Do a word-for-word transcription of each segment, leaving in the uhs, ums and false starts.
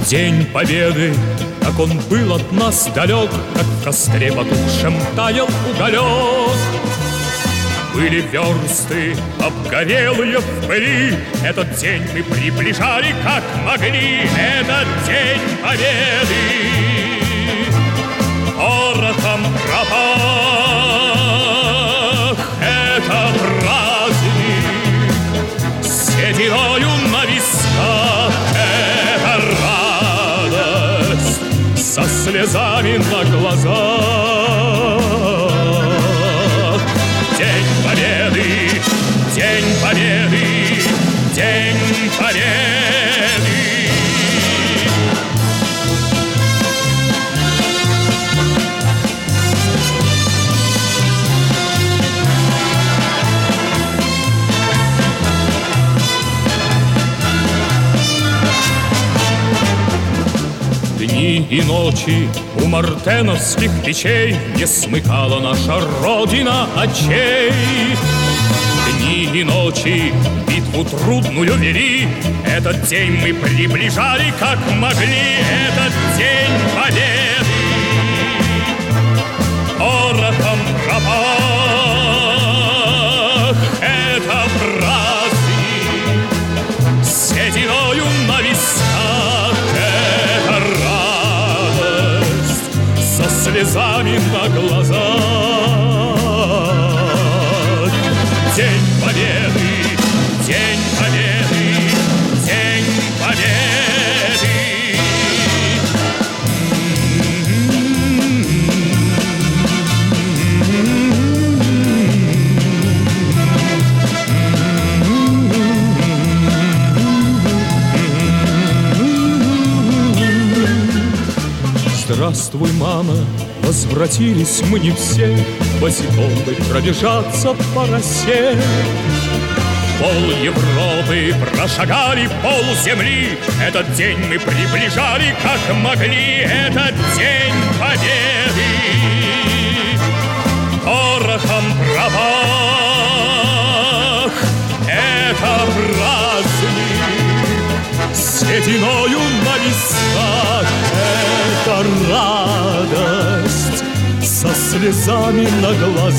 День Победы, как он был от нас далек, как в костре потухшем таял уголек. Были версты обгорелые в пыли, этот день мы приближали как могли. Этот день Победы порохом пропах. Это праздник с сединою на висках. Это радость со слезами на глазах. День Победы, День Победы, День Победы. Дни и ночи у мартеновских печей не смыкала наша Родина очей. Дни и ночи битву трудную вели, этот день мы приближали как могли. Этот день Победы порохом пропах. Это праздник с сединою на висках. Это радость со слезами на глазах. День Победы, День Победы, День Победы. Здравствуй, мама, возвратились мы не все, босиком бы пробежаться по росе. Пол Европы прошагали, пол земли, этот день мы приближали как могли. Этот день Победы порохом пропах. Это праздник с сединою на висках. Это радость со слезами на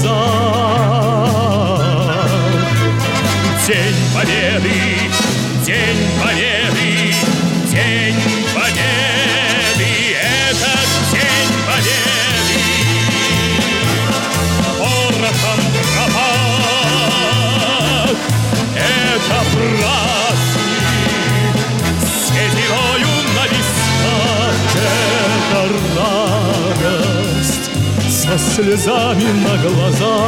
глазах. День Победы, День Победы, День Победы. Этот День Победы порохом пропах. Это праздник с сединою на висках. Это радость со слезами на глазах.